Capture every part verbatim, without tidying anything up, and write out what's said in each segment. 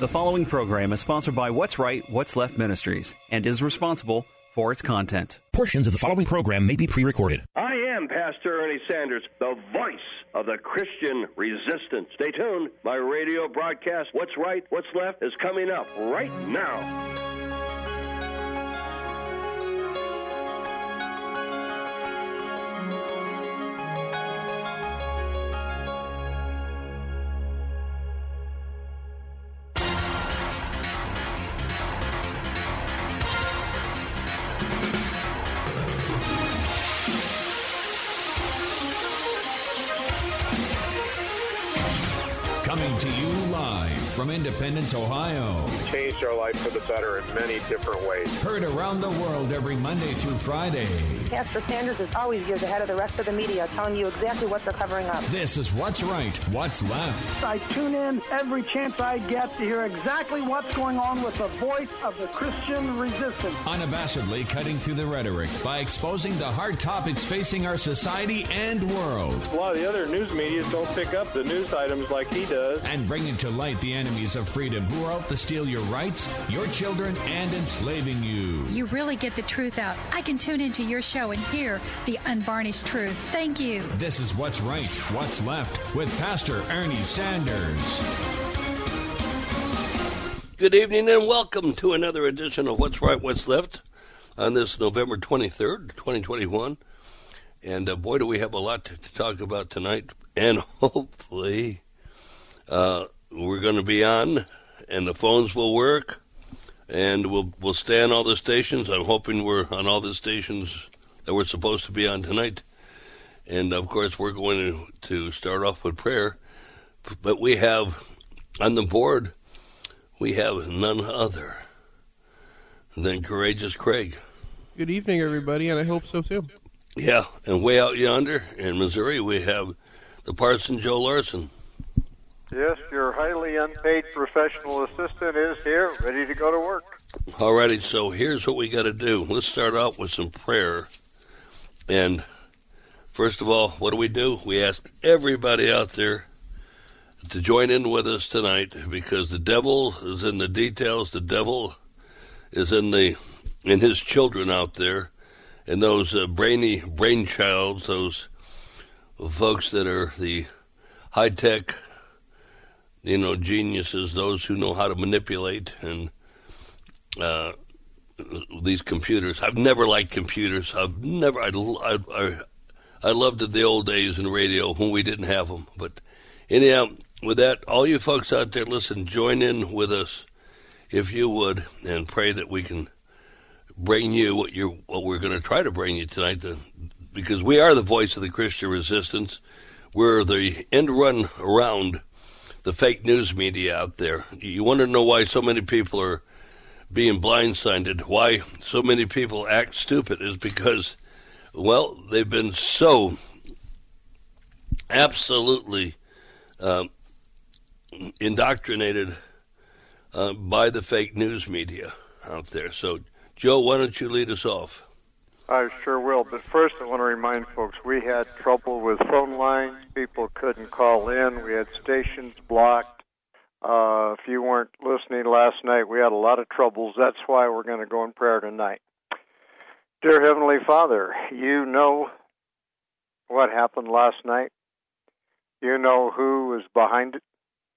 The following program is sponsored by What's Right, What's Left Ministries and is responsible for its content. Portions of the following program may be pre-recorded. I am Pastor Ernie Sanders, the voice of the Christian resistance. Stay tuned. My radio broadcast, What's Right, What's Left, is coming up right now. Coming to you live from Independence, Ohio. Changed our life for the better in many different ways. Heard around the world every Monday through Friday. Pastor Sanders is always years ahead of the rest of the media, telling you exactly what they're covering up. This is What's Right, What's Left. I tune in every chance I get to hear exactly what's going on with the voice of the Christian resistance. Unabashedly cutting through the rhetoric by exposing the hard topics facing our society and world. A lot of the other news media don't pick up the news items like he does. And bringing to light the enemies of freedom who are out to steal your rights, your children, and enslaving you. You really get the truth out. I can tune into your show and hear the unvarnished truth. Thank you. This is What's Right, What's Left with Pastor Ernie Sanders. Good evening and welcome to another edition of What's Right, What's Left on this November twenty-third, twenty twenty-one. And uh, boy, do we have a lot to, to talk about tonight. And hopefully uh, we're going to be on and the phones will work. And we'll we'll stay on all the stations. I'm hoping we're on all the stations that we're supposed to be on tonight. And, of course, we're going to, to start off with prayer. But we have on the board, we have none other than Courageous Craig. Good evening, everybody, and I hope so, too. Yeah, and way out yonder in Missouri, we have the Parson Joe Larson. Yes, your highly unpaid professional assistant is here, ready to go to work. All righty, so here's what we got to do. Let's start out with some prayer. And first of all, what do we do? We ask everybody out there to join in with us tonight because the devil is in the details. The devil is in the in his children out there, and those uh, brainy brainchilds, those folks that are the high-tech, you know, geniuses, those who know how to manipulate and uh, these computers. I've never liked computers. I've never. I I I, I loved it the old days in radio when we didn't have them. But anyhow, with that, all you folks out there, listen, join in with us if you would, and pray that we can bring you what you're what we're going to try to bring you tonight. To, because we are the voice of the Christian resistance. We're the end run around the fake news media out there. You want to know why so many people are being blindsided, why so many people act stupid, is because, well, they've been so absolutely uh, indoctrinated uh, by the fake news media out there. So, Joe, why don't you lead us off? I sure will, but first I want to remind folks we had trouble with phone lines. People couldn't call in. We had stations blocked. Uh, if you weren't listening last night, we had a lot of troubles. That's why we're going to go in prayer tonight. Dear Heavenly Father, you know what happened last night. You know who was behind it.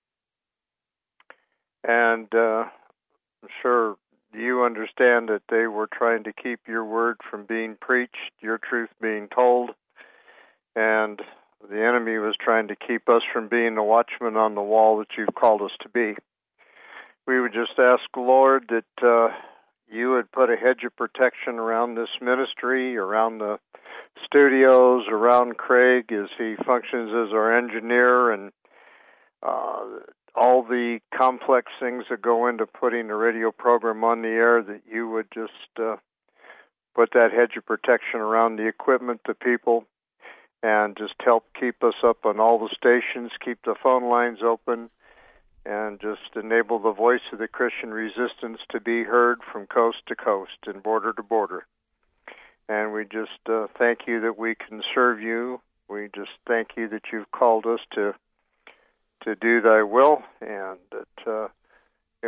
And uh, I'm sure you understand that they were trying to keep your word from being preached, your truth being told, and the enemy was trying to keep us from being the watchmen on the wall that you've called us to be. We would just ask, Lord, that uh, you would put a hedge of protection around this ministry, around the studios, around Craig as he functions as our engineer, and uh, all the complex things that go into putting a radio program on the air, that you would just uh, put that hedge of protection around the equipment, the people, and just help keep us up on all the stations, keep the phone lines open, and just enable the voice of the Christian resistance to be heard from coast to coast and border to border. And we just uh, thank you that we can serve you. We just thank you that you've called us to to do thy will, and that uh,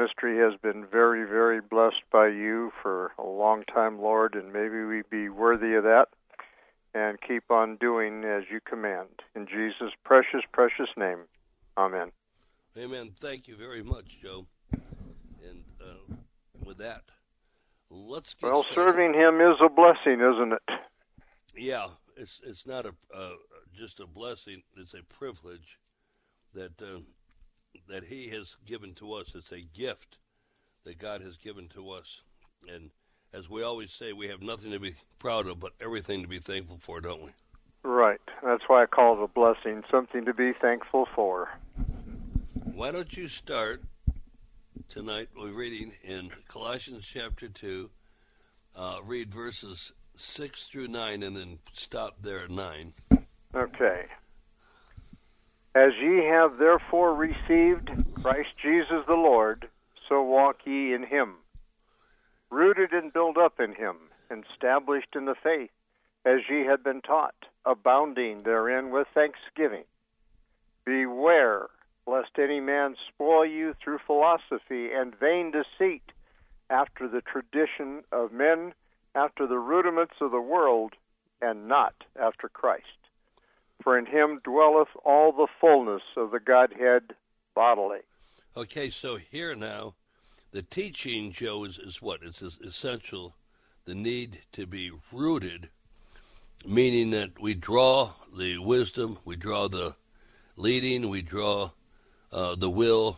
ministry has been very, very blessed by you for a long time, Lord, and maybe we be worthy of that and keep on doing as you command. In Jesus' precious, precious name, amen. Amen. Thank you very much, Joe. And uh, with that, let's get Well, started. serving him is a blessing, isn't it? Yeah, it's it's not a uh, just a blessing. It's a privilege that uh, that he has given to us. It's a gift that God has given to us. And as we always say, we have nothing to be proud of, but everything to be thankful for, don't we? Right. That's why I call it a blessing, something to be thankful for. Why don't you start tonight with reading in Colossians chapter two, uh, read verses six through nine, and then stop there at nine. Okay. As ye have therefore received Christ Jesus the Lord, so walk ye in him, rooted and built up in him, and established in the faith, as ye had been taught, abounding therein with thanksgiving. Beware lest any man spoil you through philosophy and vain deceit, after the tradition of men, after the rudiments of the world, and not after Christ. For in him dwelleth all the fullness of the Godhead bodily. Okay, so here now, the teaching, Joe, is, is what? It's essential, the need to be rooted, meaning that we draw the wisdom, we draw the leading, we draw uh, the will,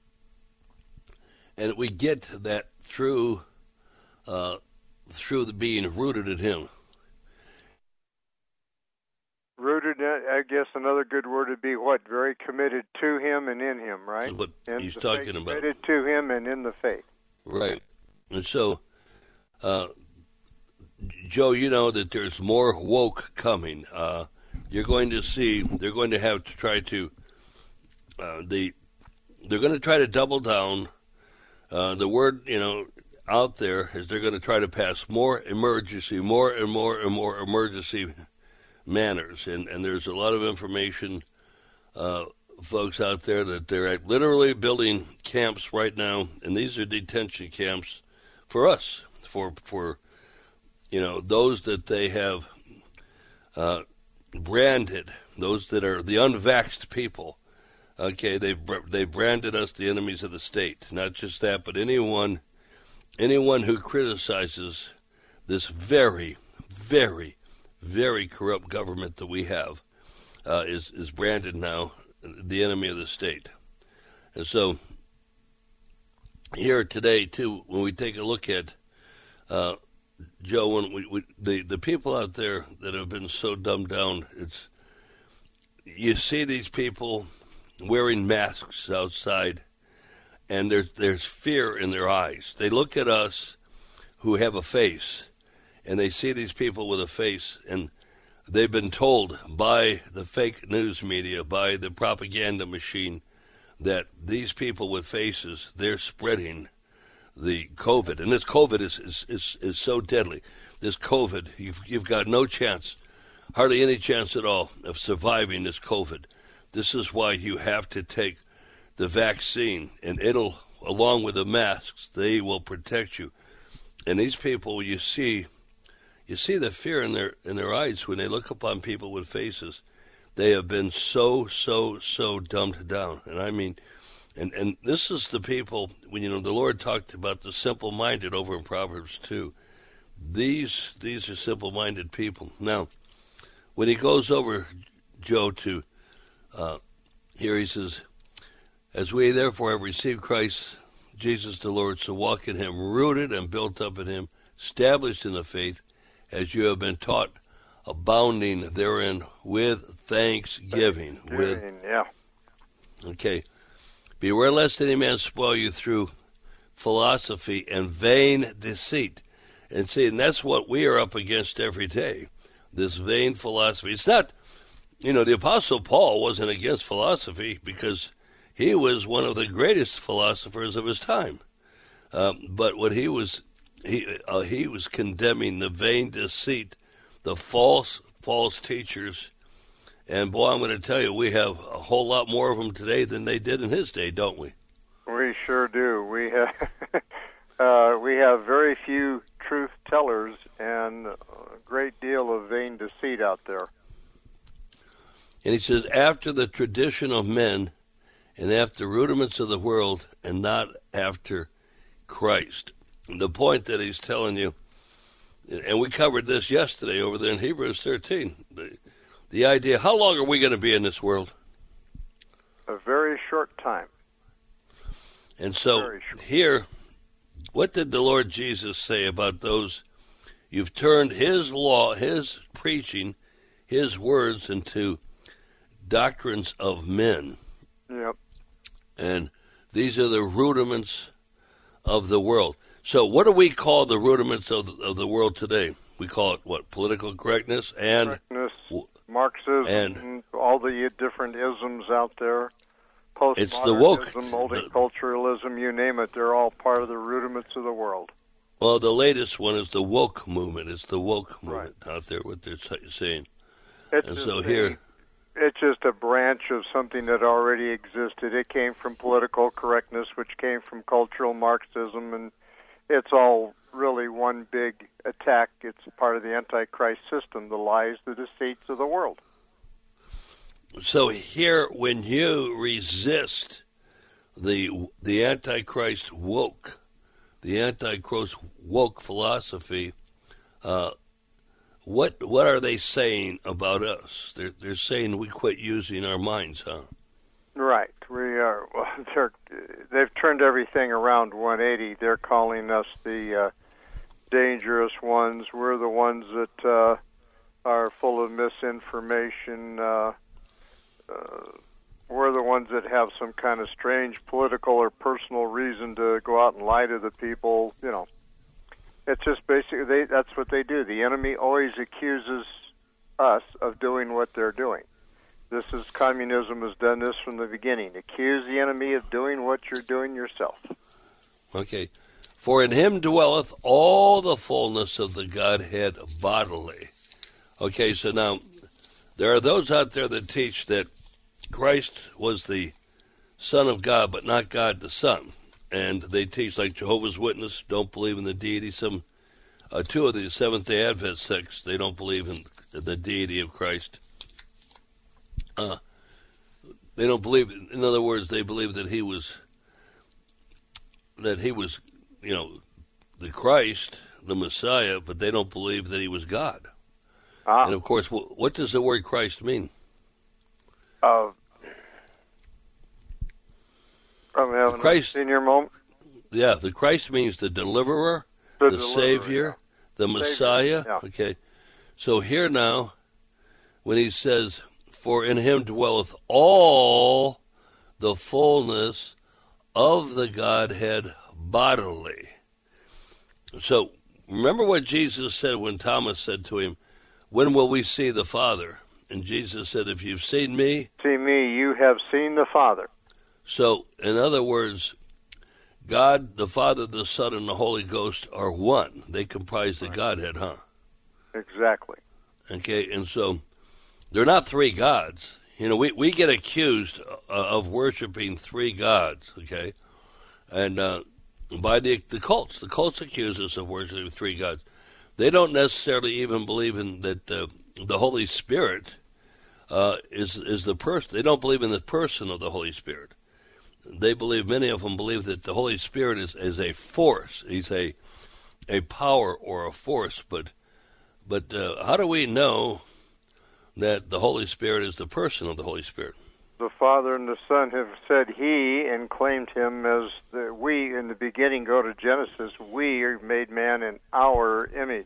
and we get that through uh, through the being rooted in him. Rooted, I guess another good word would be what? Very committed to him and in him, right? That's what in he's the talking faith, about. Committed to him and in the faith. Right. And so, uh, Joe, you know that there's more woke coming. Uh, you're going to see, they're going to have to try to, uh, the, they're going to try to double down. Uh, the word, you know, out there is they're going to try to pass more emergency, more and more and more emergency manners. And, and there's a lot of information, uh, folks out there that they're literally building camps right now, and these are detention camps for us, for, for you know, those that they have uh, branded, those that are the unvaxxed people. Okay, they've, they branded us the enemies of the state. Not just that, but anyone, anyone who criticizes this very, very, very corrupt government that we have uh, is, is branded now the enemy of the state. And so here today, too, when we take a look at, uh, Joe, when we, we, the, the people out there that have been so dumbed down, it's, you see these people wearing masks outside, and there's, there's fear in their eyes. They look at us who have a face, and they see these people with a face, and they've been told by the fake news media, by the propaganda machine, that these people with faces, they're spreading the COVID. And this COVID is is, is, is so deadly. This COVID, you've, you've got no chance, hardly any chance at all, of surviving this COVID. This is why you have to take the vaccine, and it'll, along with the masks, they will protect you. And these people, you see, you see the fear in their in their eyes when they look upon people with faces. They have been so, so, so dumbed down. And I mean, and, and this is the people, when, you know, the Lord talked about the simple-minded over in Proverbs two. These, these are simple-minded people. Now, when he goes over, Joe, to, uh, here he says, as we therefore have received Christ Jesus the Lord, so walk in him, rooted and built up in him, established in the faith, as you have been taught, abounding therein with thanksgiving. Thanksgiving, with yeah. Okay. Beware lest any man spoil you through philosophy and vain deceit. And see, and that's what we are up against every day, this vain philosophy. It's not, you know, the Apostle Paul wasn't against philosophy because he was one of the greatest philosophers of his time. Um, but what he was, he uh, he was condemning the vain deceit, the false, false teachers. And, boy, I'm going to tell you, we have a whole lot more of them today than they did in his day, don't we? We sure do. We have uh, we have very few truth tellers and a great deal of vain deceit out there. And he says, after the tradition of men and after rudiments of the world and not after Christ. The point that he's telling you, and we covered this yesterday over there in Hebrews thirteen, the, the idea, how long are we going to be in this world? A very short time. And so here, what did the Lord Jesus say about those? You've turned his law, his preaching, his words into doctrines of men. Yep. And these are the rudiments of the world. So what do we call the rudiments of the, of the world today? We call it, what, political correctness and... Correctness, Marxism, and all the different isms out there. It's the woke. Postmodernism, multiculturalism, you name it, they're all part of the rudiments of the world. Well, the latest one is the woke movement. It's the woke movement right. out there, what they're saying. It's and so a, here... It's just a branch of something that already existed. It came from political correctness, which came from cultural Marxism, and it's all really one big attack. It's part of the Antichrist system, the lies, the deceits of the world. So here, when you resist the the Antichrist woke, the Antichrist woke philosophy, uh, what what are they saying about us? They're they're saying we quit using our minds, huh? Right. We are. Well, they're, they've turned everything around one eighty. They're calling us the uh, dangerous ones. We're the ones that uh, are full of misinformation. Uh, uh, we're the ones that have some kind of strange political or personal reason to go out and lie to the people. You know, it's just basically they, that's what they do. The enemy always accuses us of doing what they're doing. This is communism has done this from the beginning. Accuse the enemy of doing what you're doing yourself. Okay. For in him dwelleth all the fullness of the Godhead bodily. Okay, so now there are those out there that teach that Christ was the Son of God, but not God the Son. And they teach, like Jehovah's Witness, don't believe in the deity. Some uh, two of the Seventh-day Adventist sects, they don't believe in the deity of Christ. Uh, they don't believe, in other words, they believe that he was, that he was, you know, the Christ, the Messiah, but they don't believe that he was God. Ah. And of course, w- what does the word Christ mean? Uh, I'm having Christ, a senior moment. Yeah, the Christ means the deliverer, the, the deliverer, Savior, yeah. the Messiah. Yeah. Okay, so here now, when he says, for in him dwelleth all the fullness of the Godhead bodily. So remember what Jesus said when Thomas said to him, when will we see the Father? And Jesus said, if you've seen me... See me, you have seen the Father. So, in other words, God, the Father, the Son, and the Holy Ghost are one. They comprise the right. Godhead, huh? Exactly. Okay, and so... they're not three gods. You know, we, we get accused uh, of worshiping three gods, okay? And uh, by the the cults. The cults accuse us of worshiping three gods. They don't necessarily even believe in that uh, the Holy Spirit uh, is is the person. They don't believe in the person of the Holy Spirit. They believe, many of them believe that the Holy Spirit is, is a force. He's a a power or a force. But, but uh, how do we know that the Holy Spirit is the person of the Holy Spirit? The Father and the Son have said he and claimed him as the, we, in the beginning, go to Genesis, we are made man in our image.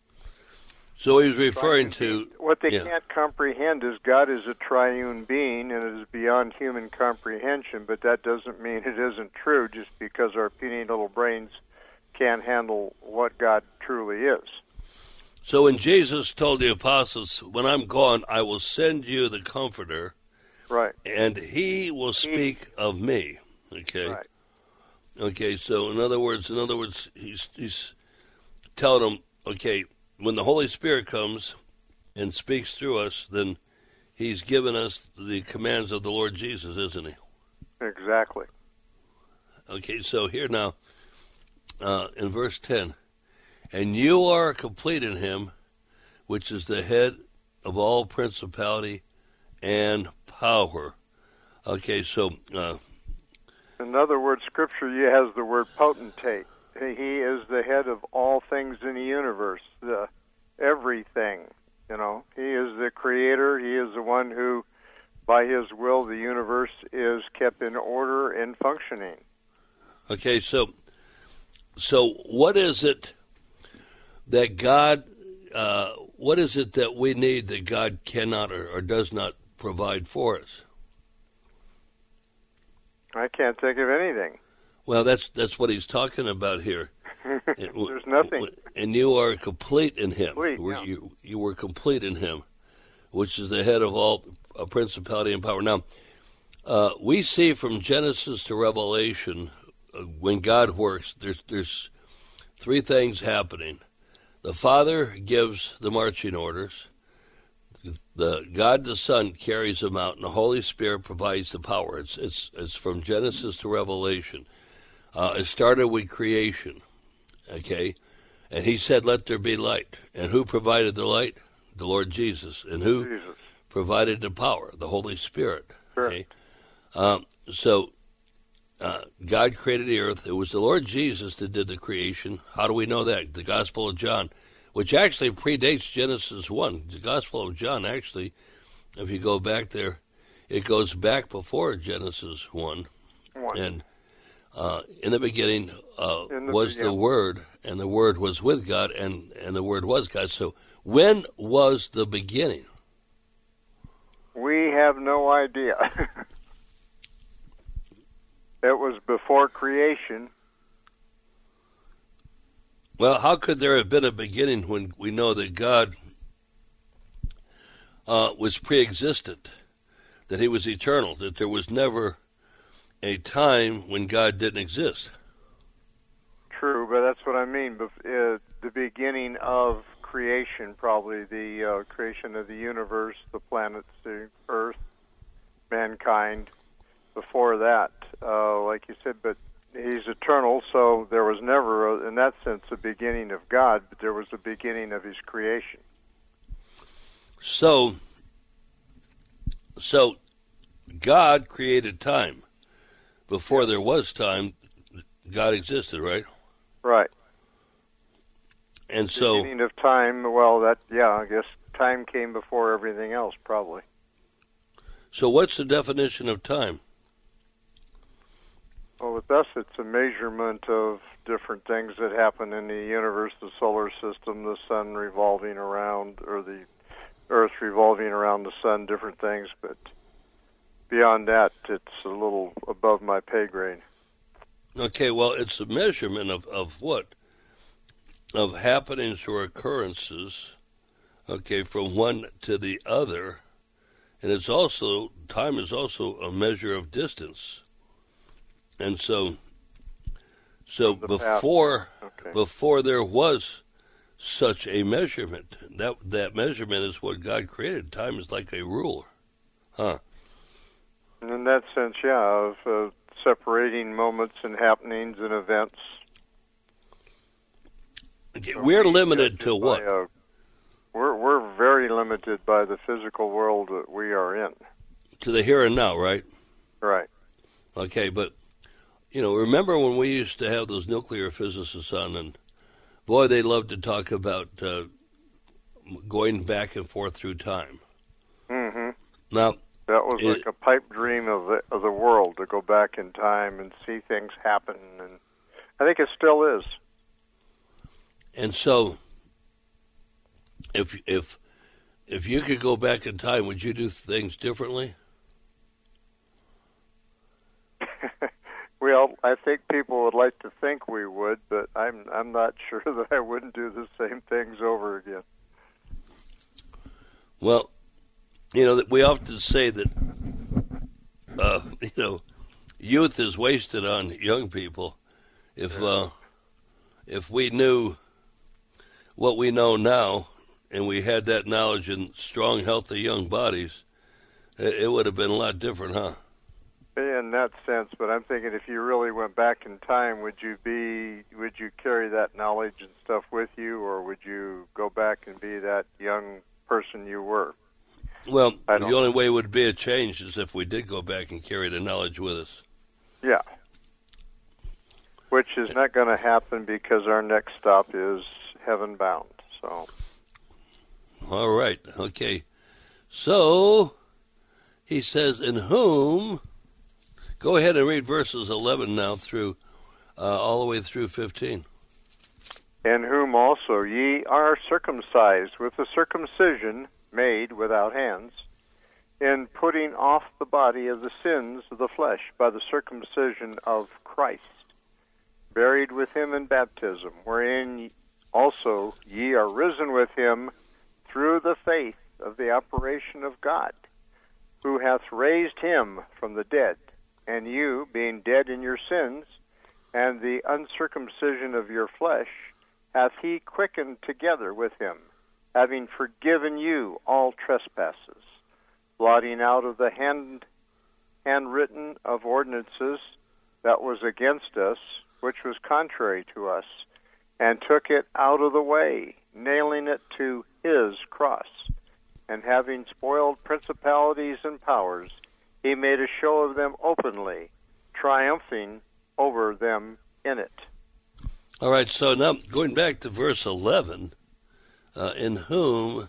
So he's referring to... What they yeah. can't comprehend is God is a triune being and it is beyond human comprehension, but that doesn't mean it isn't true just because our puny little brains can't handle what God truly is. So when Jesus told the apostles, when I'm gone, I will send you the Comforter, right? And he will speak he, of me, okay? Right. Okay, so in other words, in other words, he's, he's telling them, okay, when the Holy Spirit comes and speaks through us, then he's given us the commands of the Lord Jesus, isn't he? Exactly. Okay, so here now, uh, in verse ten, and you are complete in him, which is the head of all principality and power. Okay, so... Uh, in other words, Scripture has the word potentate. He is the head of all things in the universe, the everything. You know, he is the creator. He is the one who, by his will, the universe is kept in order and functioning. Okay, so so what is it that God, uh, what is it that we need that God cannot or, or does not provide for us? I can't think of anything. Well, that's that's what he's talking about here. There's nothing. And you are complete in him. Complete, yeah. You, you were complete in him, which is the head of all uh, principality and power. Now, uh, we see from Genesis to Revelation, uh, when God works, there's there's three things happening. The Father gives the marching orders. The God the Son carries them out, and the Holy Spirit provides the power. It's it's it's from Genesis to Revelation. Uh, it started with creation, okay? And he said, let there be light. And who provided the light? The Lord Jesus. And who Jesus. provided the power? The Holy Spirit. Sure. Okay? Um, so uh, God created the earth. It was the Lord Jesus that did the creation. How do we know that? The Gospel of John, which actually predates Genesis one. The Gospel of John, actually, if you go back there, it goes back before Genesis one. One. And Uh, in the beginning uh, in the, was yeah. the Word, and the Word was with God, and, and the Word was God. So when was the beginning? We have no idea. It was before creation. Well, how could there have been a beginning when we know that God uh, was pre-existent, that he was eternal, that there was never a time when God didn't exist? True, but that's what I mean. Bef- uh, the beginning of creation, probably the uh, creation of the universe, the planets, the earth, mankind. Before that, uh, like you said, but he's eternal, so there was never, a, in that sense, a beginning of God, but there was a beginning of his creation. So, so God created time. Before there was time, God existed, right? Right. And so... beginning of time, well, that, yeah, I guess time came before everything else, probably. So what's the definition of time? Well, with us, it's a measurement of different things that happen in the universe, the solar system, the sun revolving around, or the earth revolving around the sun, different things, but... beyond that, it's a little above my pay grade. Okay, well, it's a measurement of, of what? Of happenings or occurrences, okay, from one to the other. And it's also, time is also a measure of distance. And so, so before, okay. before there was such a measurement, that, that measurement is what God created. Time is like a ruler. Huh? In that sense, yeah, of uh, separating moments and happenings and events. Okay, we're limited to what? By, uh, we're we're very limited by the physical world that we are in. To the here and now, right? Right. Okay, but, you know, remember when we used to have those nuclear physicists on, and, boy, they loved to talk about uh, going back and forth through time. Mm-hmm. Now... that was it, like a pipe dream of the of the world, to go back in time and see things happen, and I think it still is. And so, if if if you could go back in time, would you do things differently? Well, I think people would like to think we would, but I'm I'm not sure that I wouldn't do the same things over again. Well, you know, we often say that, uh, you know, youth is wasted on young people. If uh, if we knew what we know now, and we had that knowledge in strong, healthy young bodies, it, it would have been a lot different, huh? In that sense, but I'm thinking if you really went back in time, would you be, would you carry that knowledge and stuff with you, or would you go back and be that young person you were? Well, the only way it would be a change is if we did go back and carry the knowledge with us. Yeah. Which is not going to happen because our next stop is heaven bound. So. All right. Okay. So he says, in whom. Go ahead and read verses eleven now through, uh, all the way through fifteen. In whom also ye are circumcised with a circumcision made without hands, in putting off the body of the sins of the flesh by the circumcision of Christ, buried with him in baptism, wherein also ye are risen with him through the faith of the operation of God, who hath raised him from the dead, and you, being dead in your sins, and the uncircumcision of your flesh, hath he quickened together with him, having forgiven you all trespasses, blotting out of the hand handwritten of ordinances that was against us, which was contrary to us, and took it out of the way, nailing it to his cross, and having spoiled principalities and powers, he made a show of them openly, triumphing over them in it. All right, so now going back to verse eleven, uh, in whom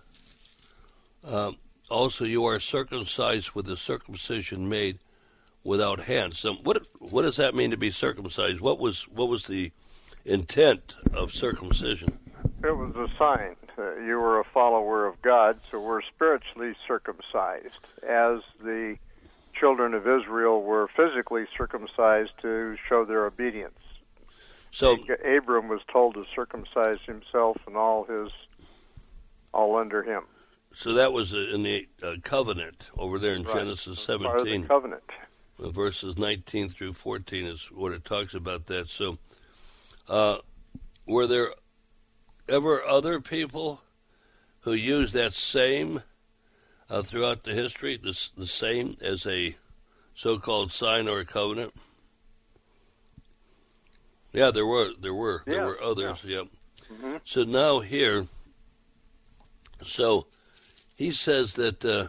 uh, also you are circumcised with a circumcision made without hands. So what what does that mean to be circumcised? What was what was the intent of circumcision? It was a sign. Uh, you were a follower of God, so we're spiritually circumcised, as the children of Israel were physically circumcised to show their obedience. So Abram was told to circumcise himself and all his, all under him. So that was in the uh, covenant over there in right. Genesis seventeen. Part of the covenant. Uh, verses nineteen through fourteen is what it talks about that. So, uh, were there ever other people who used that same uh, throughout the history, this, the same as a so-called sign or a covenant? Yeah, there were. There were. There yeah, were others. Yeah. Yep. Mm-hmm. So now here, so he says that uh,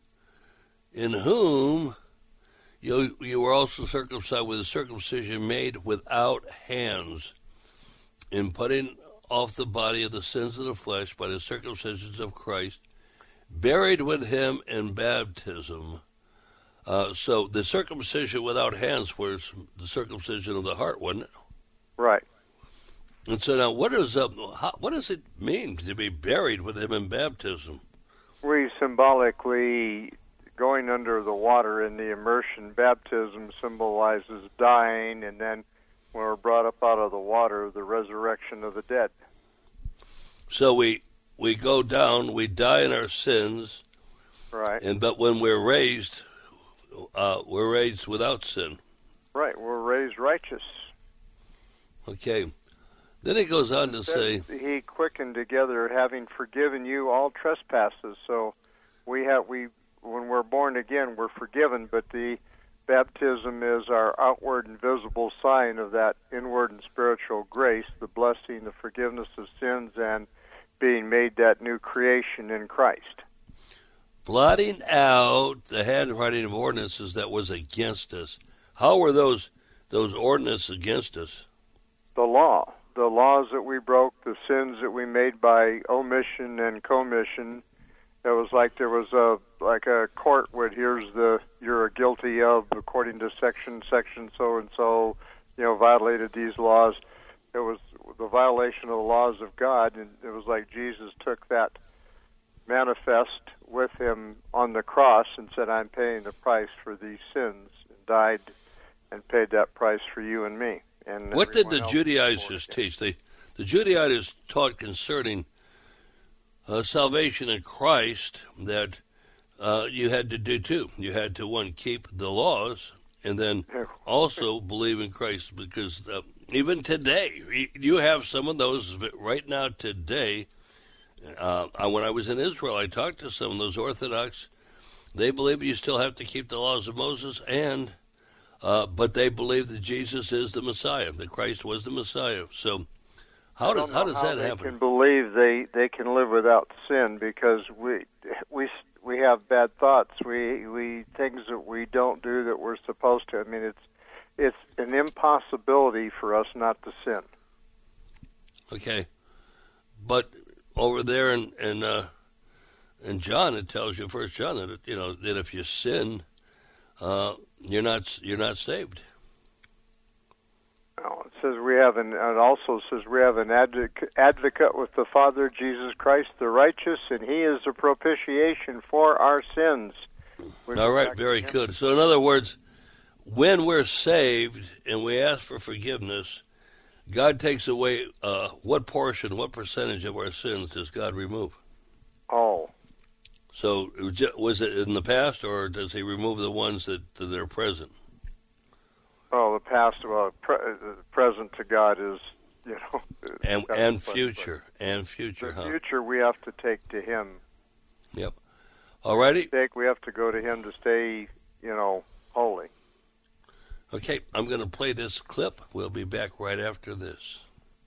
in whom you you were also circumcised with a circumcision made without hands, in putting off the body of the sins of the flesh by the circumcisions of Christ, buried with him in baptism. Uh, so the circumcision without hands was the circumcision of the heart, wasn't it? Right. And so now, what is uh, how, what does it mean to be buried with him in baptism? We symbolically, going under the water in the immersion baptism symbolizes dying, and then when we're brought up out of the water, the resurrection of the dead. So we we go down, we die in our sins, right? And but when we're raised, uh, we're raised without sin. Right, we're raised righteous. Okay. Then it goes on to say, he quickened together, having forgiven you all trespasses. So we have we when we're born again, we're forgiven, but the baptism is our outward and visible sign of that inward and spiritual grace, the blessing, the forgiveness of sins, and being made that new creation in Christ. Blotting out the handwriting of ordinances that was against us. How were those those ordinances against us? The law. The laws that we broke, the sins that we made by omission and commission. It was like there was a like a court where here's the you're guilty of according to section section so and so, you know, violated these laws. It was the violation of the laws of God, and it was like Jesus took that manifest with him on the cross and said, "I'm paying the price for these sins," and died and paid that price for you and me. And what did the Judaizers teach? They, the Judaizers taught concerning uh, salvation in Christ that uh, you had to do two. You had to, one, keep the laws, and then also believe in Christ, because uh, even today, you have some of those right now today. Uh, when I was in Israel, I talked to some of those Orthodox. They believe you still have to keep the laws of Moses and uh, but they believe that Jesus is the Messiah, that Christ was the Messiah. So how does how does how that they happen? Can believe they, they can live without sin because we we we have bad thoughts. We we things that we don't do that we're supposed to. I mean, it's it's an impossibility for us not to sin. Okay, but over there in in, uh, in John, it tells you, First John, that you know that if you sin, uh, you're not you're not saved. No, it says we have an. It also says we have an advocate, advocate with the Father, Jesus Christ, the righteous, and He is a propitiation for our sins. All right, very good. So, in other words, when we're saved and we ask for forgiveness, God takes away uh, what portion, what percentage of our sins does God remove? Oh. So was it in the past, or does He remove the ones that, that are present? Oh, the past, well, pre- the present to God is, you know. And and future, and future, The huh? future we have to take to Him. Yep. All righty. We have to go to Him to stay, you know, holy. Okay, I'm going to play this clip. We'll be back right after this.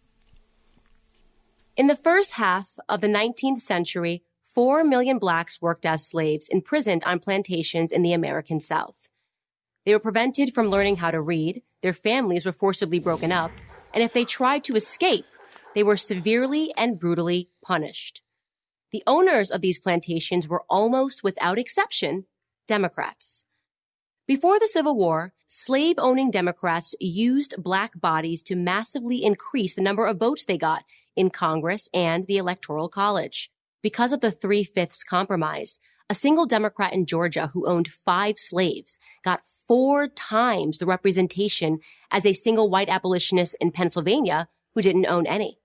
In the first half of the nineteenth century, four million blacks worked as slaves imprisoned on plantations in the American South. They were prevented from learning how to read, their families were forcibly broken up, and if they tried to escape, they were severely and brutally punished. The owners of these plantations were almost without exception Democrats. Before the Civil War, slave-owning Democrats used black bodies to massively increase the number of votes they got in Congress and the Electoral College. Because of the Three-Fifths Compromise, a single Democrat in Georgia who owned five slaves got four times the representation as a single white abolitionist in Pennsylvania who didn't own any.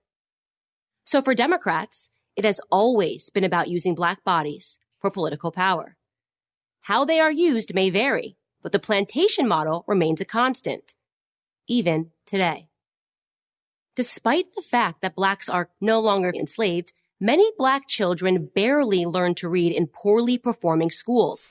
So for Democrats, it has always been about using black bodies for political power. How they are used may vary, but the plantation model remains a constant, even today. Despite the fact that blacks are no longer enslaved, many black children barely learn to read in poorly performing schools.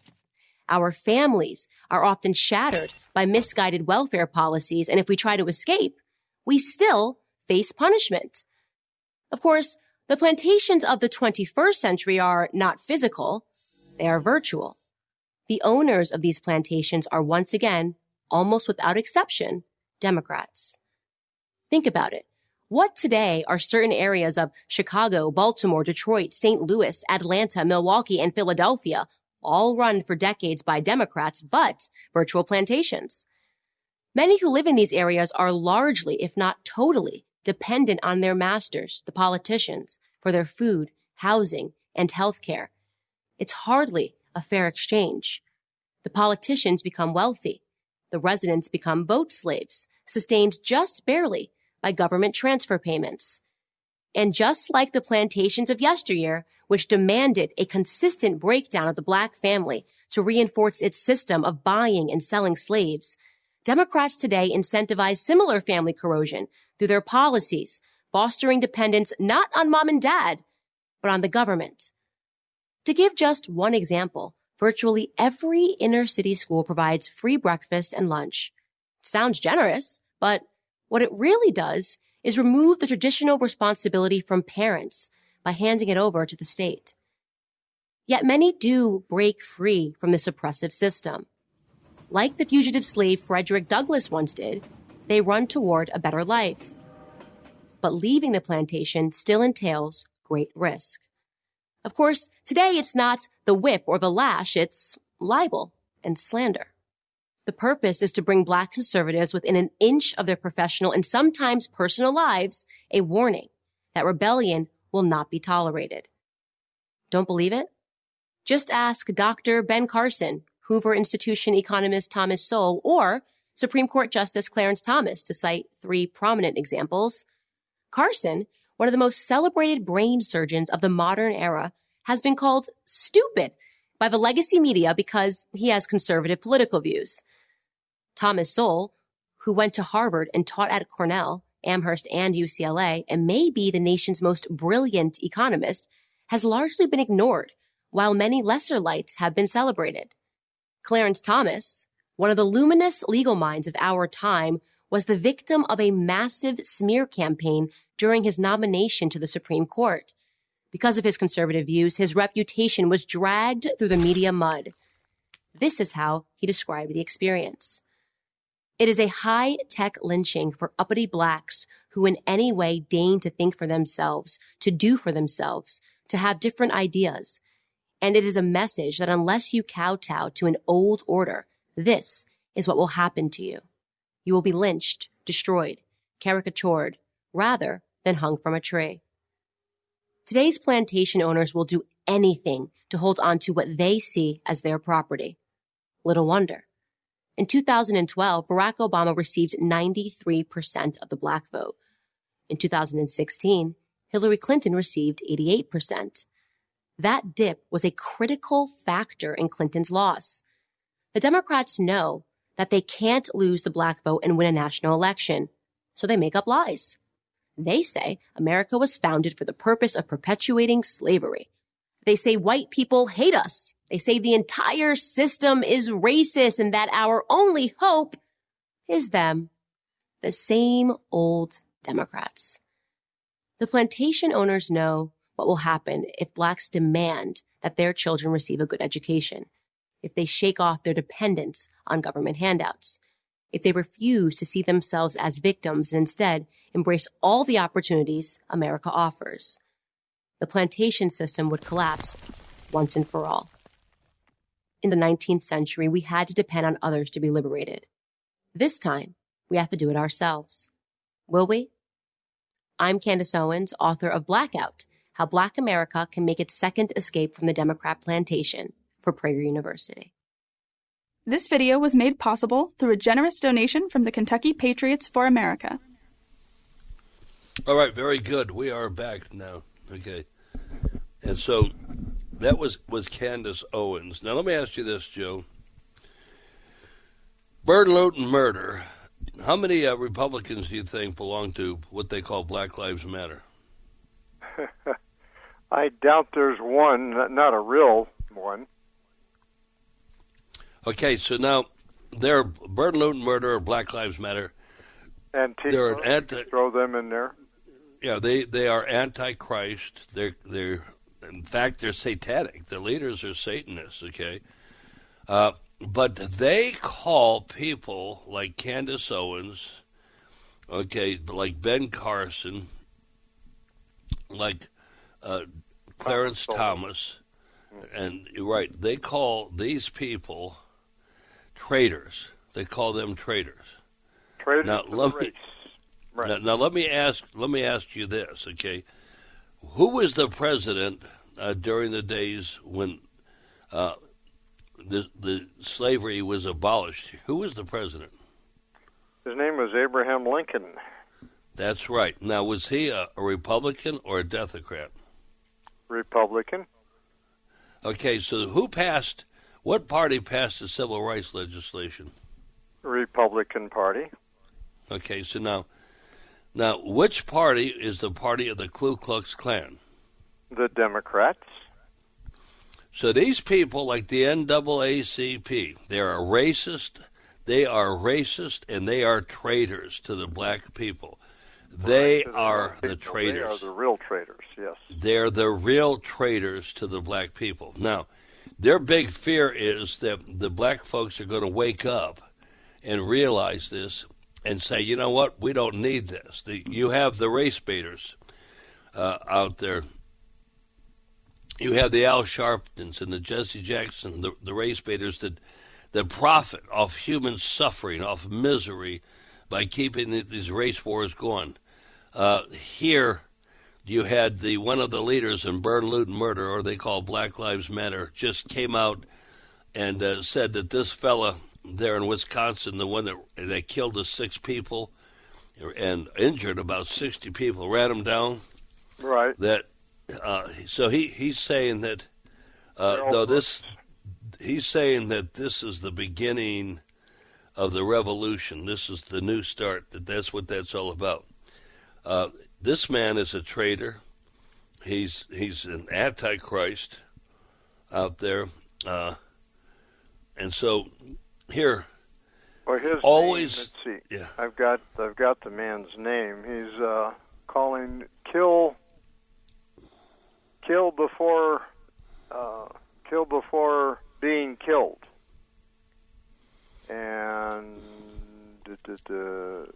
Our families are often shattered by misguided welfare policies, and if we try to escape, we still face punishment. Of course, the plantations of the twenty-first century are not physical, they are virtual. The owners of these plantations are once again, almost without exception, Democrats. Think about it. What today are certain areas of Chicago, Baltimore, Detroit, Saint Louis, Atlanta, Milwaukee, and Philadelphia, all run for decades by Democrats, but virtual plantations? Many who live in these areas are largely, if not totally, dependent on their masters, the politicians, for their food, housing, and health care. It's hardly a fair exchange. The politicians become wealthy. The residents become vote slaves, sustained just barely by government transfer payments. And just like the plantations of yesteryear, which demanded a consistent breakdown of the black family to reinforce its system of buying and selling slaves, Democrats today incentivize similar family corrosion through their policies, fostering dependence not on mom and dad, but on the government. To give just one example, virtually every inner city school provides free breakfast and lunch. Sounds generous, but what it really does is remove the traditional responsibility from parents by handing it over to the state. Yet many do break free from this oppressive system. Like the fugitive slave Frederick Douglass once did, they run toward a better life. But leaving the plantation still entails great risk. Of course, today it's not the whip or the lash, it's libel and slander. The purpose is to bring black conservatives within an inch of their professional and sometimes personal lives a warning that rebellion will not be tolerated. Don't believe it? Just ask Doctor Ben Carson, Hoover Institution economist Thomas Sowell, or Supreme Court Justice Clarence Thomas, to cite three prominent examples. Carson, one of the most celebrated brain surgeons of the modern era, has been called stupid by the legacy media because he has conservative political views. Thomas Sowell, who went to Harvard and taught at Cornell, Amherst, and U C L A, and may be the nation's most brilliant economist, has largely been ignored, while many lesser lights have been celebrated. Clarence Thomas, One of the luminous legal minds of our time was the victim of a massive smear campaign during his nomination to the Supreme Court. Because of his conservative views, his reputation was dragged through the media mud. This is how he described the experience. It is a high-tech lynching for uppity blacks who in any way deign to think for themselves, to do for themselves, to have different ideas. And it is a message that unless you kowtow to an old order, this is what will happen to you. You will be lynched, destroyed, caricatured, rather than hung from a tree. Today's plantation owners will do anything to hold on to what they see as their property. Little wonder. In two thousand twelve, Barack Obama received ninety-three percent of the black vote. In two thousand sixteen, Hillary Clinton received eighty-eight percent. That dip was a critical factor in Clinton's loss. The Democrats know that they can't lose the black vote and win a national election, so they make up lies. They say America was founded for the purpose of perpetuating slavery. They say white people hate us. They say the entire system is racist and that our only hope is them. The same old Democrats. The plantation owners know what will happen if blacks demand that their children receive a good education, if they shake off their dependence on government handouts, if they refuse to see themselves as victims and instead embrace all the opportunities America offers. The plantation system would collapse once and for all. In the nineteenth century, we had to depend on others to be liberated. This time, we have to do it ourselves. Will we? I'm Candace Owens, author of Blackout, How Black America Can Make Its Second Escape from the Democrat Plantation, for Prager University. This video was made possible through a generous donation from the Kentucky Patriots for America. All right, very good. We are back now. Okay. And so that was, was Candace Owens. Now let me ask you this, Joe. Burn, loot, and murder. How many uh, Republicans do you think belong to what they call Black Lives Matter? I doubt there's one, not a real one. Okay, so now they're burn, loot, and murder or Black Lives Matter. Antifa, they're an anti- throw them in there. Yeah, they, they are anti-Christ. They're they're in fact they're satanic. The leaders are Satanists. Okay, uh, but they call people like Candace Owens, okay, like Ben Carson, like uh, Clarence Thomas, and you're right. They call these people traitors. They call them traitors. Traitors now, to let the me, race. Right. Now, now let me ask. Let me ask you this, okay? Who was the president uh, during the days when uh, the the slavery was abolished? Who was the president? His name was Abraham Lincoln. That's right. Now, was he a, a Republican or a Democrat? Republican. Okay, so who passed? What party passed the civil rights legislation? Republican Party. Okay, so now. Now, which party is the party of the Ku Klux Klan? The Democrats. So these people, like the N double A C P, they are racist, they are racist, and they are traitors to the black people. They right, are the, the traitors. They are the real traitors, yes. They're the real traitors to the black people. Now, their big fear is that the black folks are going to wake up and realize this and say, you know what, we don't need this. The, you have the race baiters uh, out there. You have the Al Sharptons and the Jesse Jackson, the, the race baiters that, that profit off human suffering, off misery, by keeping these race wars going. Uh, here, you had the one of the leaders in Burn, Loot, and Murder, or they call Black Lives Matter, just came out and uh, said that this fella there in Wisconsin, the one that that killed the six people and injured about sixty people, ran them down. Right. That uh, so he he's saying that uh, though this he's saying that this is the beginning of the revolution. This is the new start. That that's what that's all about. Uh, this man is a traitor. He's he's an antichrist out there, uh, and so. Here, Well, his always. Name, let's see. Yeah. I've got I've got the man's name. He's uh, calling kill kill before uh, kill before being killed. And uh,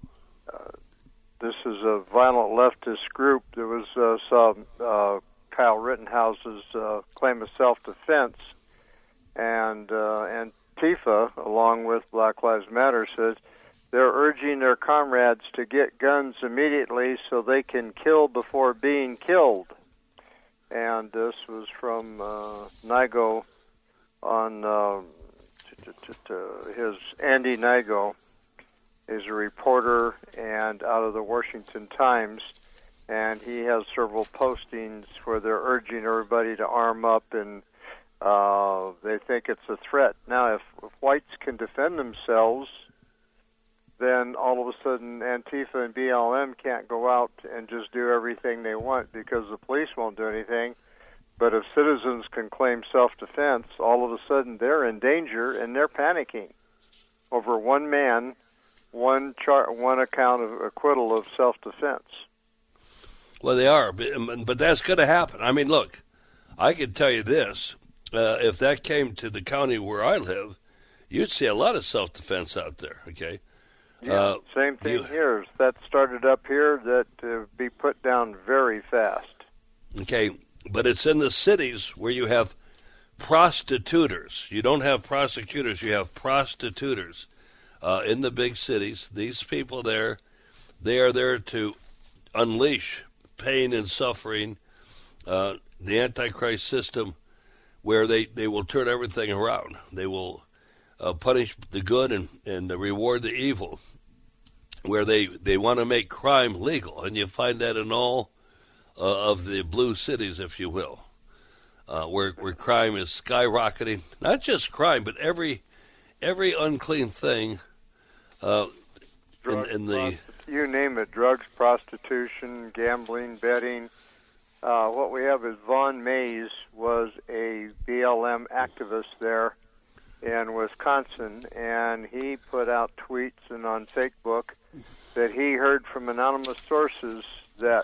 this is a violent leftist group. There was uh, some uh, Kyle Rittenhouse's uh, claim of self-defense, and uh, Antifa, along with Black Lives Matter, says they're urging their comrades to get guns immediately so they can kill before being killed. And this was from uh, Nigo on uh, t- t- t- his Andy Nigo is a reporter and out of the Washington Times, and he has several postings where they're urging everybody to arm up, and uh, they think it's a threat. Now, if, if whites can defend themselves, then all of a sudden Antifa and B L M can't go out and just do everything they want because the police won't do anything. But if citizens can claim self-defense, all of a sudden they're in danger and they're panicking over one man, one char- one account of acquittal of self-defense. Well, they are, but, but that's going to happen. I mean, look, I can tell you this. Uh, if that came to the county where I live, you'd see a lot of self-defense out there, okay? Yeah, uh, same thing you, here. That started up here, that uh, be put down very fast. Okay, but it's in the cities where you have prostituters. You don't have prosecutors, you have prostituters. Uh, in the big cities, these people there, they are there to unleash pain and suffering, uh, the Antichrist system, where they, they will turn everything around. They will uh, punish the good and, and reward the evil, where they, they want to make crime legal. And you find that in all uh, of the blue cities, if you will, uh, where, where crime is skyrocketing. Not just crime, but every every unclean thing uh, drugs, in, in the... You name it, drugs, prostitution, gambling, betting. Uh, what we have is Vaughn Mays was a B L M activist there in Wisconsin, and he put out tweets and on Facebook that he heard from anonymous sources that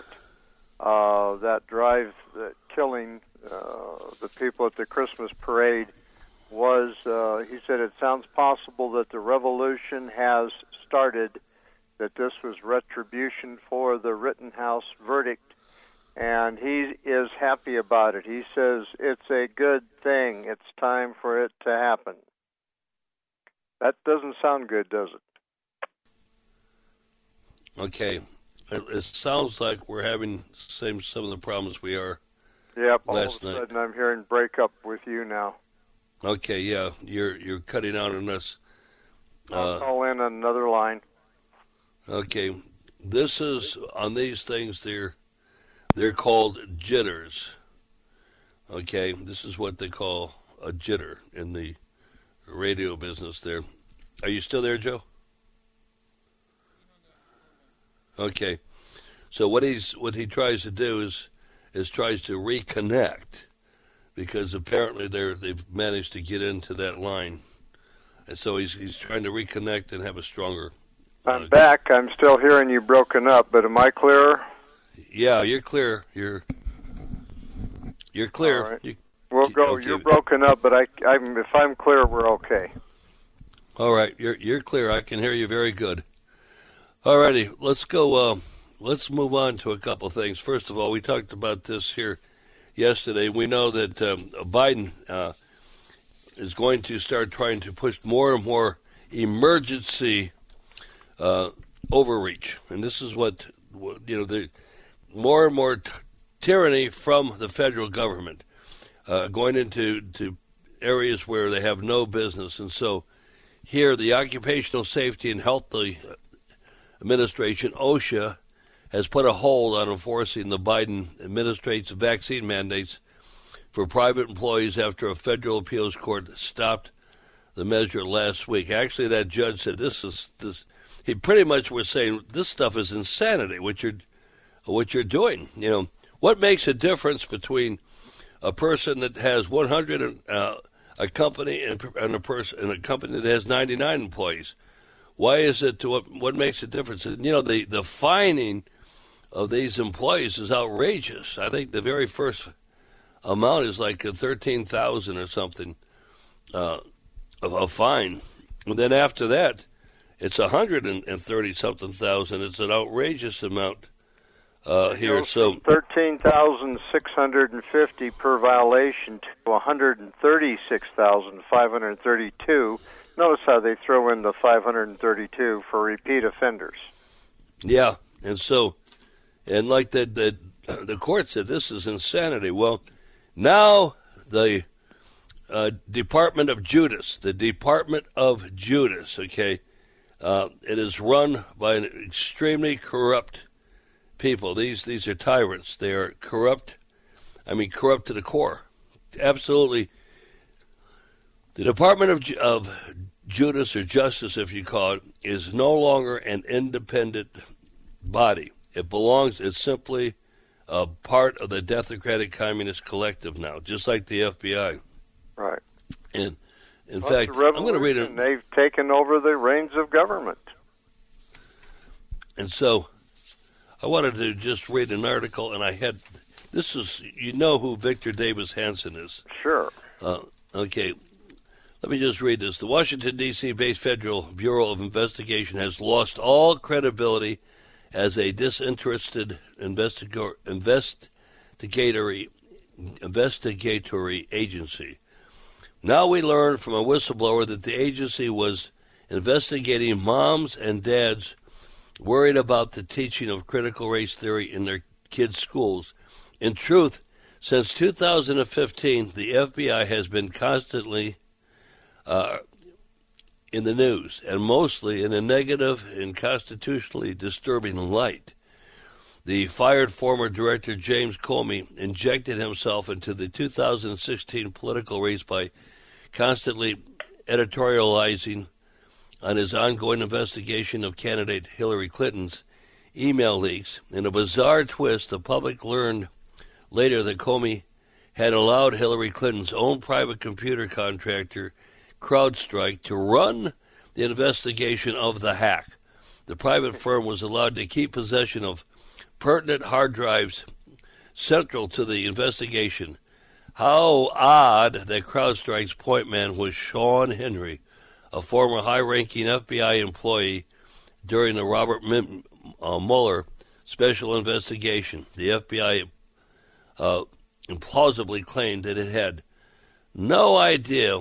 uh, that drive, that killing uh, the people at the Christmas parade was, uh, he said, it sounds possible that the revolution has started, that this was retribution for the Rittenhouse verdict, and he is happy about it. He says it's a good thing. It's time for it to happen. That doesn't sound good, does it? Okay. It, it sounds like we're having same some of the problems we are yep, all last of a night. sudden I'm hearing breakup with you now. Okay, yeah, you're you're cutting out on us. I'll Uh, call in on another line. Okay, this is on these things. They're they're called jitters. Okay, this is what they call a jitter in the radio business. There, are you still there, Joe? Okay, so what he's what he tries to do is is tries to reconnect, because apparently they're they've managed to get into that line, and so he's he's trying to reconnect and have a stronger. I'm back. I'm still hearing you broken up, but am I clearer? Yeah, you're clear. You're you're clear. All right. You, We'll go. okay. You're broken up, but I, I'm, if I'm clear, we're okay. All right, you're you're clear. I can hear you very good. All righty, let's go. Uh, let's move on to a couple of things. First of all, we talked about this here yesterday. We know that um, Biden uh, is going to start trying to push more and more emergency uh, overreach, and this is what, what you know. The more and more t- tyranny from the federal government. Uh, going into to areas where they have no business. And so here, the Occupational Safety and Health Administration, OSHA, has put a hold on enforcing the Biden administration's vaccine mandates for private employees after a federal appeals court stopped the measure last week. Actually, that judge said this is this. He pretty much was saying this stuff is insanity. What you're what you're doing. You know, what makes a difference between a person that has one hundred uh, a company and, and a person and a company that has ninety-nine employees? Why is it to what, what makes a difference? And, you know, the, the fining of these employees is outrageous. I think the very first amount is like thirteen thousand or something uh, of a fine. And then after that, it's one hundred thirty something thousand. It's an outrageous amount uh, here. So thirteen thousand six hundred fifty per violation to one hundred thirty-six thousand five hundred thirty-two. Notice how they throw in the five hundred thirty-two for repeat offenders. Yeah, and so, and like the, the, the court said, this is insanity. Well, now the uh, Department of Judas, the Department of Judas, okay, uh, it is run by an extremely corrupt people. These these are tyrants. They are corrupt, I mean corrupt to the core. Absolutely. The Department of, of Judas, or Justice, if you call it, is no longer an independent body. It belongs, it's simply a part of the Democratic Communist Collective now, just like the F B I. Right. And, in well, fact, I'm going to read it. They've taken over the reins of government. And so I wanted to just read an article, and I had, this is, you know who Victor Davis Hanson is. Sure. Uh, okay. Let me just read this. The Washington, D C based Federal Bureau of Investigation has lost all credibility as a disinterested investigator, investigatory, investigatory agency. Now we learn from a whistleblower that the agency was investigating moms and dads worried about the teaching of critical race theory in their kids' schools. In truth, since two thousand fifteen, the F B I has been constantly Uh, in the news, and mostly in a negative and constitutionally disturbing light. The fired former director James Comey injected himself into the two thousand sixteen political race by constantly editorializing on his ongoing investigation of candidate Hillary Clinton's email leaks. In a bizarre twist, the public learned later that Comey had allowed Hillary Clinton's own private computer contractor CrowdStrike to run the investigation of the hack. The private firm was allowed to keep possession of pertinent hard drives central to the investigation. How odd that CrowdStrike's point man was Sean Henry, a former high-ranking F B I employee during the Robert M- uh, Mueller special investigation. The F B I uh, implausibly claimed that it had no idea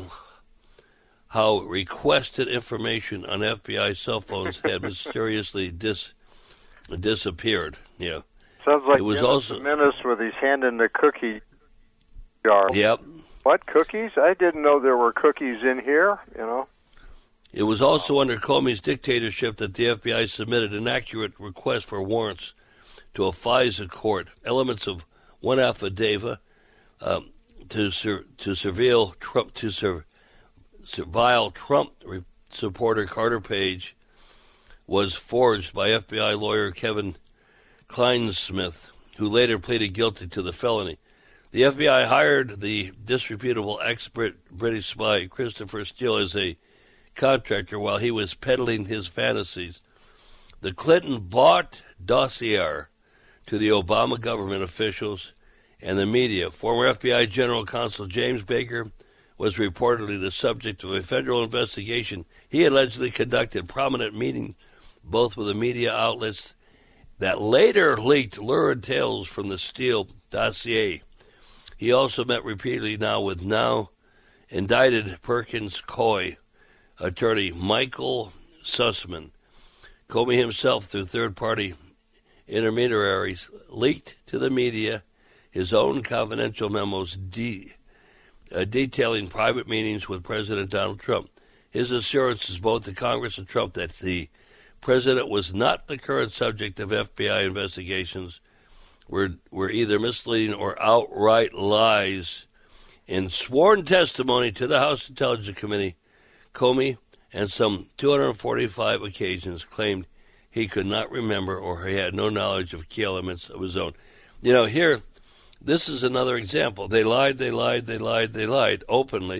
how requested information on F B I cell phones had mysteriously dis disappeared. Yeah, sounds like it was Dennis also the Menace with his hand in the cookie jar. Yep. What, cookies? I didn't know there were cookies in here. You know. It was also under Comey's dictatorship that the F B I submitted an accurate request for warrants to a FISA court. Elements of one affidavit um, to sur- to surveil Trump to sur- surveil Trump supporter Carter Page was forged by F B I lawyer Kevin Kleinsmith, who later pleaded guilty to the felony. The F B I hired the disreputable expert British spy Christopher Steele as a contractor while he was peddling his fantasies. The Clinton bought dossier to the Obama government officials and the media. Former F B I General Counsel James Baker was reportedly the subject of a federal investigation. He allegedly conducted prominent meetings both with the media outlets that later leaked lurid tales from the Steele dossier. He also met repeatedly now with now indicted Perkins Coie attorney Michael Sussman. Comey himself, through third-party intermediaries, leaked to the media his own confidential memos de- uh, detailing private meetings with President Donald Trump. His assurances both to Congress and Trump that the president was not the current subject of F B I investigations were were either misleading or outright lies. In sworn testimony to the House Intelligence Committee, Comey, on some two hundred forty-five occasions, claimed he could not remember or he had no knowledge of key elements of his own. You know, here, this is another example. They lied, they lied, they lied, they lied openly.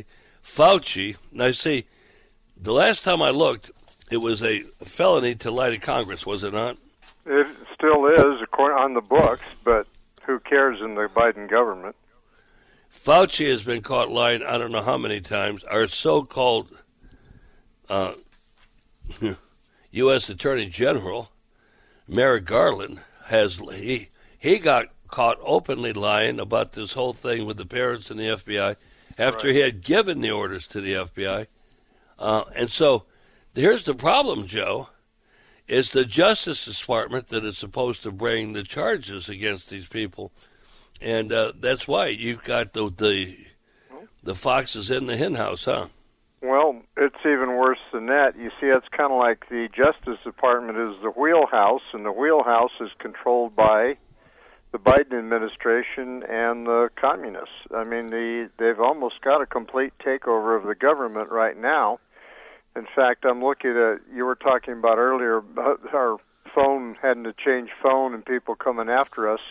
Fauci, now see, the last time I looked, it was a felony to lie to Congress, was it not? It still is according on the books, but who cares in the Biden government? Fauci has been caught lying I don't know how many times. Our so-called uh, U S Attorney General, Merrick Garland, has he he got caught openly lying about this whole thing with the parents and the F B I after right. he had given the orders to the F B I. Uh, and so here's the problem, Joe. It's the Justice Department that is supposed to bring the charges against these people. And uh, that's why you've got the, the the foxes in the hen house, huh? Well, it's even worse than that. You see, it's kind of like the Justice Department is the wheelhouse, and the wheelhouse is controlled by the Biden administration and the communists. I mean, the, they've almost got a complete takeover of the government right now. In fact, I'm looking at, you were talking about earlier, about our phone, having to change phone and people coming after us.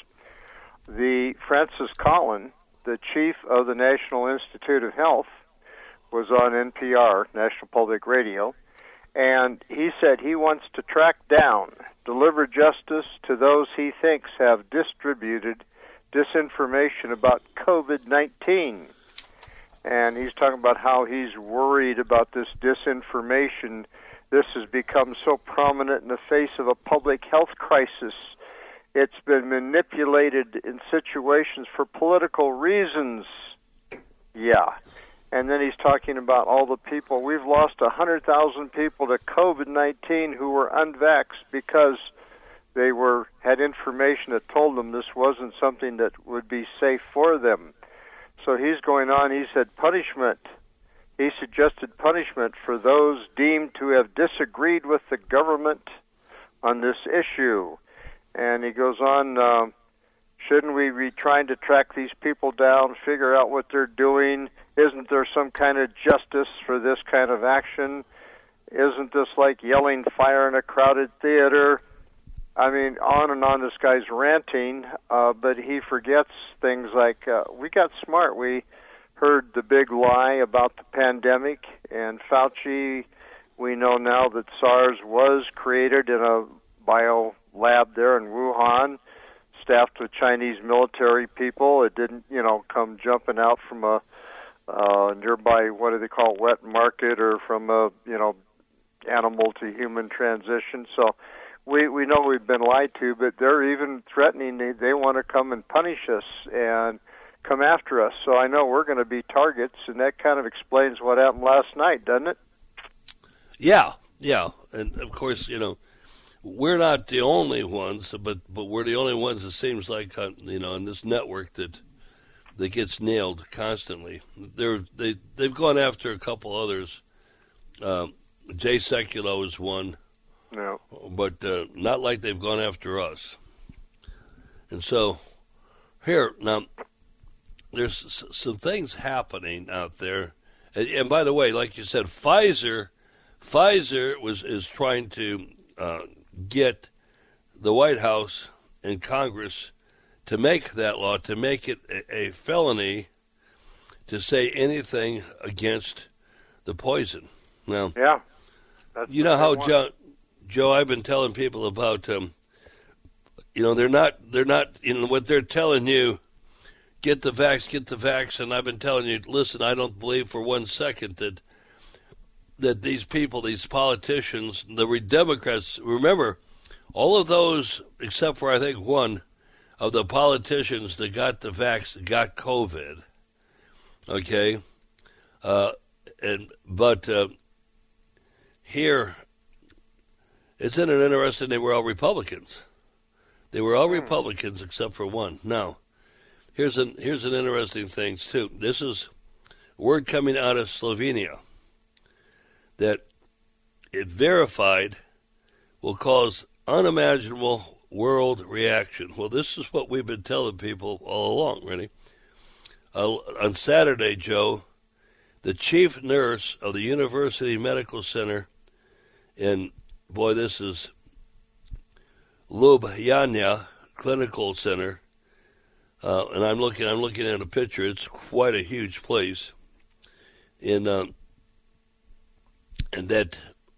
The Francis Collin, the chief of the National Institute of Health, was on N P R, National Public Radio, and he said he wants to track down, deliver justice to those he thinks have distributed disinformation about COVID nineteen. And he's talking about how he's worried about this disinformation. This has become so prominent in the face of a public health crisis. It's been manipulated in situations for political reasons. Yeah. And then he's talking about all the people. We've lost one hundred thousand people to COVID nineteen who were unvaxxed because they were had information that told them this wasn't something that would be safe for them. So he's going on. He said punishment. He suggested punishment for those deemed to have disagreed with the government on this issue. And he goes on, uh, shouldn't we be trying to track these people down, figure out what they're doing? Isn't there some kind of justice for this kind of action? Isn't this like yelling fire in a crowded theater? I mean, on and on this guy's ranting, uh, but he forgets things like, uh, we got smart. We heard the big lie about the pandemic, and Fauci, we know now that SARS was created in a bio lab there in Wuhan, staffed with Chinese military people. It didn't, you know, come jumping out from a uh, nearby, what do they call, wet market, or from a, you know, animal to human transition. So we we know we've been lied to, but they're even threatening they, they want to come and punish us and come after us. So I know we're going to be targets, and that kind of explains what happened last night, doesn't it? Yeah, yeah. And, of course, you know, we're not the only ones, but but we're the only ones, it seems like, uh, you know, in this network that that gets nailed constantly. They're, they, they've gone after a couple others. Uh, Jay Sekulow is one. No. But uh, not like they've gone after us. And so, here, now, there's s- some things happening out there. And, and by the way, like you said, Pfizer, Pfizer was is trying to uh, get the White House and Congress to make that law, to make it a, a felony to say anything against the poison. Now, yeah, that's you know how Joe, Joe, I've been telling people about, um, you know, they're not, they're not, you know, what they're telling you, get the vax, get the vax, and I've been telling you, listen, I don't believe for one second that that these people, these politicians, the Democrats, remember, all of those, except for I think one of the politicians that got the vax got COVID. Okay, uh, and but uh, here, isn't it interesting? They were all Republicans. They were all Republicans except for one. Now, here's an here's an interesting thing too. This is word coming out of Slovenia that it verified will cause unimaginable world reaction. Well, this is what we've been telling people all along, ready? Uh, on Saturday, Joe, the chief nurse of the University Medical Center in, boy, this is Ljubljana Clinical Center, uh, and I'm looking I'm looking at a picture. It's quite a huge place. in um, and that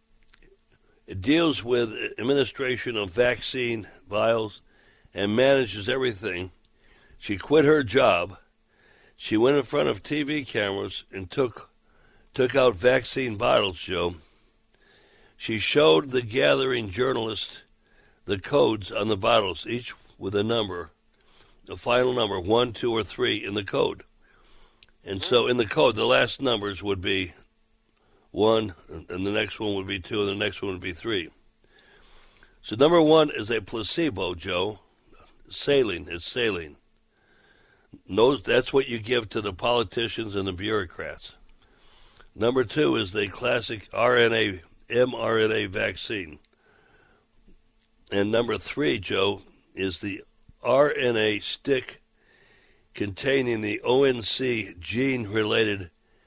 it deals with administration of vaccine vials and manages everything. She quit her job. She went in front of T V cameras and took took out vaccine bottles, Joe. She showed the gathering journalists the codes on the bottles, each with a number, the final number, one, two, or three in the code. And so in the code, the last numbers would be one, and the next one would be two, and the next one would be three. So number one is a placebo, Joe. Saline is saline. Those, that's what you give to the politicians and the bureaucrats. Number two is the classic R N A, mRNA vaccine. And number three, Joe, is the R N A stick containing the O N C gene-related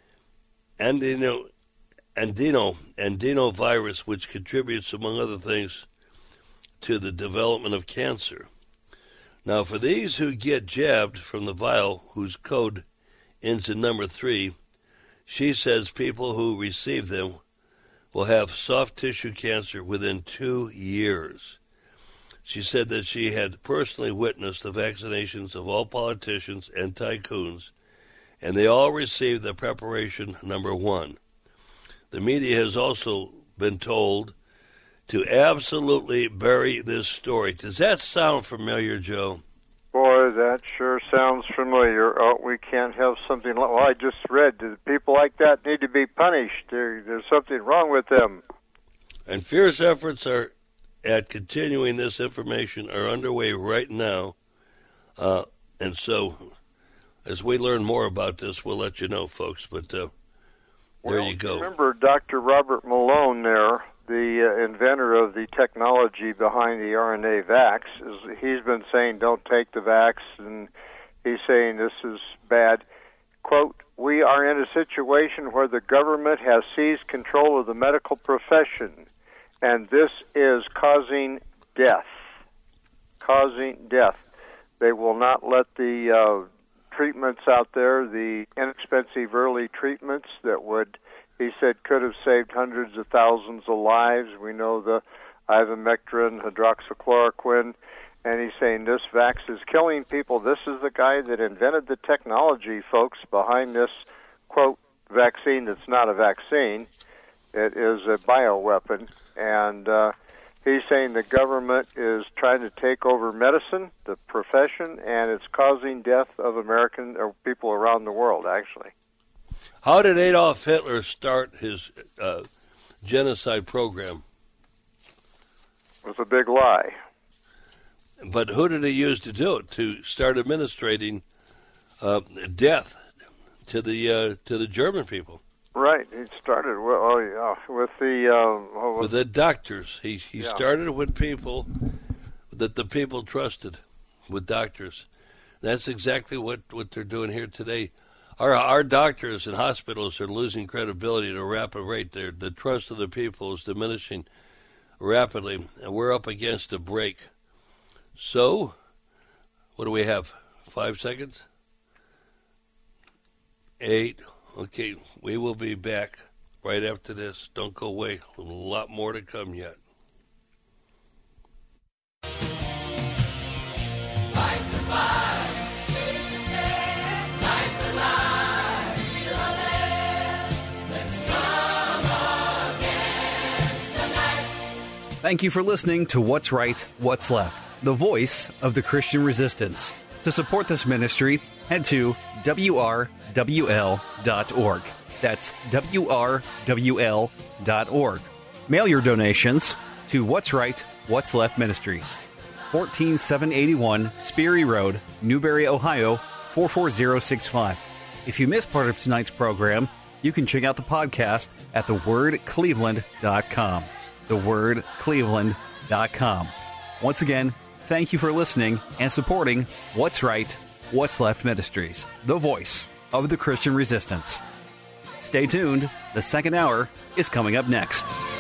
andino, andino, andinovirus, which contributes, among other things, to the development of cancer. Now, for these who get jabbed from the vial, whose code ends in number three, she says people who receive them will have soft tissue cancer within two years. She said that she had personally witnessed the vaccinations of all politicians and tycoons, and they all received the preparation number one. The media has also been told to absolutely bury this story. Does that sound familiar, Joe? Boy, that sure sounds familiar. Oh, we can't have something like, well, I just read that people like that need to be punished. There, there's something wrong with them. And fierce efforts are at continuing this information are underway right now. Uh, and so, as we learn more about this, we'll let you know, folks. But uh, there well, you go. Remember Doctor Robert Malone there, the uh, inventor of the technology behind the R N A vax. Is, he's been saying don't take the vax, and he's saying this is bad. Quote, we are in a situation where the government has seized control of the medical profession, and this is causing death. Causing death. They will not let the uh, treatments out there, the inexpensive early treatments that would, he said, could have saved hundreds of thousands of lives. We know the ivermectin, hydroxychloroquine, and he's saying this vax is killing people. This is the guy that invented the technology, folks, behind this, quote, vaccine that's not a vaccine. It is a bioweapon. And uh, he's saying the government is trying to take over medicine, the profession, and it's causing death of American or people around the world, actually. How did Adolf Hitler start his uh, genocide program? It was a big lie. But who did he use to do it? To start administrating uh, death to the uh, to the German people? Right. He started with, oh, yeah, with the um, oh, with the doctors. He he yeah. started with people that the people trusted, with doctors. That's exactly what, what they're doing here today. Our our doctors and hospitals are losing credibility at a rapid rate. They're, the trust of the people is diminishing rapidly, and we're up against a break. So, what do we have? Five seconds? Eight. Okay, we will be back right after this. Don't go away. A lot more to come yet. Fight the fight. Fight the lie. Feel our land. Let's come against the night. Thank you for listening to What's Right, What's Left, the voice of the Christian resistance. To support this ministry, head to W R W L dot org. That's W R W L dot org. Mail your donations to What's Right, What's Left Ministries, fourteen seven eighty-one Sperry Road, Newberry, Ohio, four four zero six five. If you missed part of tonight's program, you can check out the podcast at the word cleveland dot com. the word cleveland dot com. Once again, thank you for listening and supporting What's Right, What's Left Ministries, the voice of the Christian resistance. Stay tuned. The second hour is coming up next.